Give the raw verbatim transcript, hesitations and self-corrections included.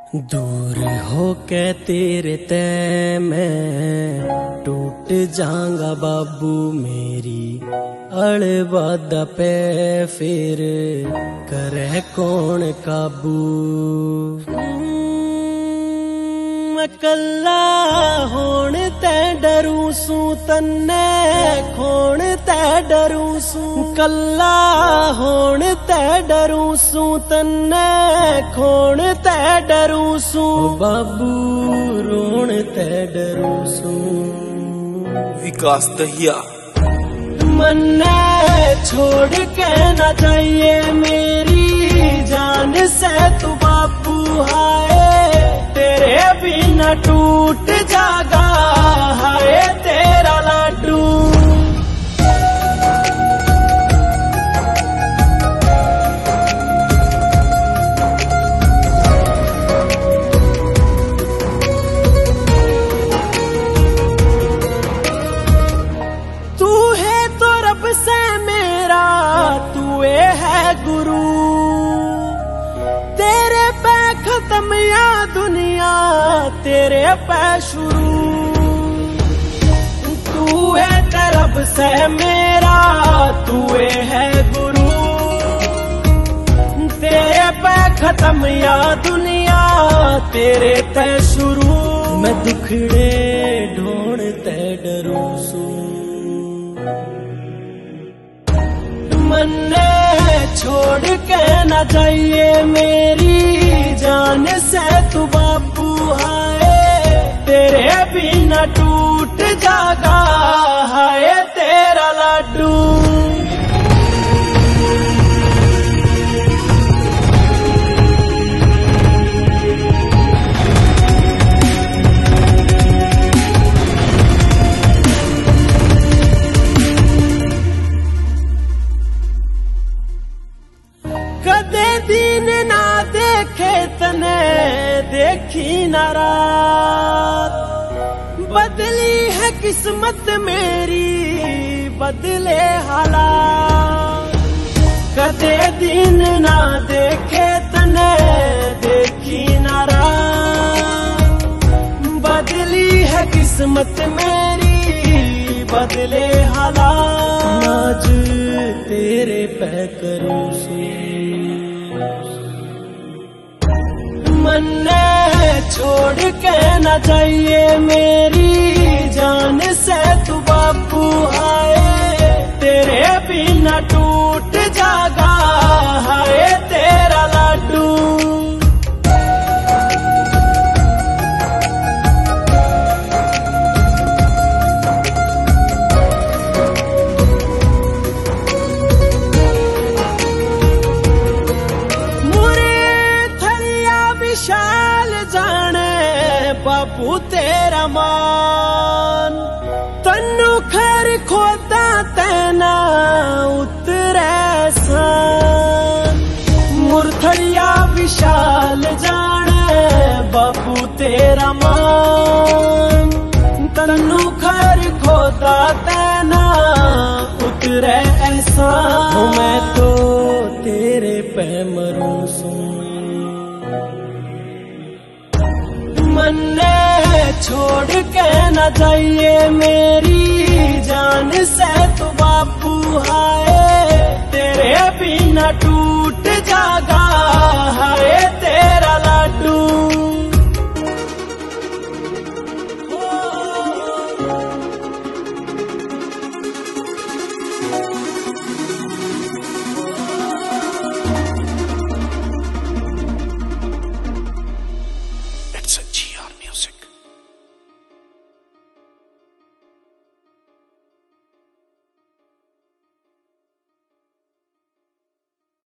दूर हो के तेरे ते मैं टूट जाऊंगा बाबू, मेरी अड़बादा पे फिर करे कौन काबू। मैं कल्ला होण ते डरू सू, तन्ने खोण ते डरू सू। कल्ला होण ते डरू सू, तन्ने खोण ते डरू सू। बाबू रोण ते डरू सू। विकास दहिया। मन्ने छोड़ के न जाइए मेरी जान से तू बापू, हाय तेरे बिना टूट जागा हाय तेरा लाडू। तू है तो रब से मेरा, तू है गुरु, तेरे पे खत्म या दुनिया तेरे पे शुरू। तू है तरफ से मेरा, तू है गुरु, तेरे पे खत्म या दुनिया तेरे पे शुरू। मैं दुखड़े ढूंढते डरू सू। मन्ने छोड़ के न जाइए मेरी जान से तू बापू, हाय तेरे बिना टूट जागा हाय तेरा लाडू। कदे दिन ना देखे तने देखी ना रात, बदली है किस्मत मेरी बदले हालात। कदे दिन ना देखे तने देखी ना रात, बदली है किस्मत मेरी बदले हालात। आज तेरे पे करूं से मन्ने छोड़ के न जाइए मेरी जान से तू बापू, हाय तेरे बिना टूट जागा हाय तेरा लाडू। विशाल जाने बापू तेरा मान, तन्नू खर खोदा तेना उतरे सान। मुरथड़िया विशाल जाने बापू तेरा मान, तन्नू खर खोदा तेना उतरे एहसान। मैं तो तेरे पे मरूं सू। मन्ने छोड़ के न जाइए मेरी जान से तू बापू, हाय तेरे बिना टूट जागा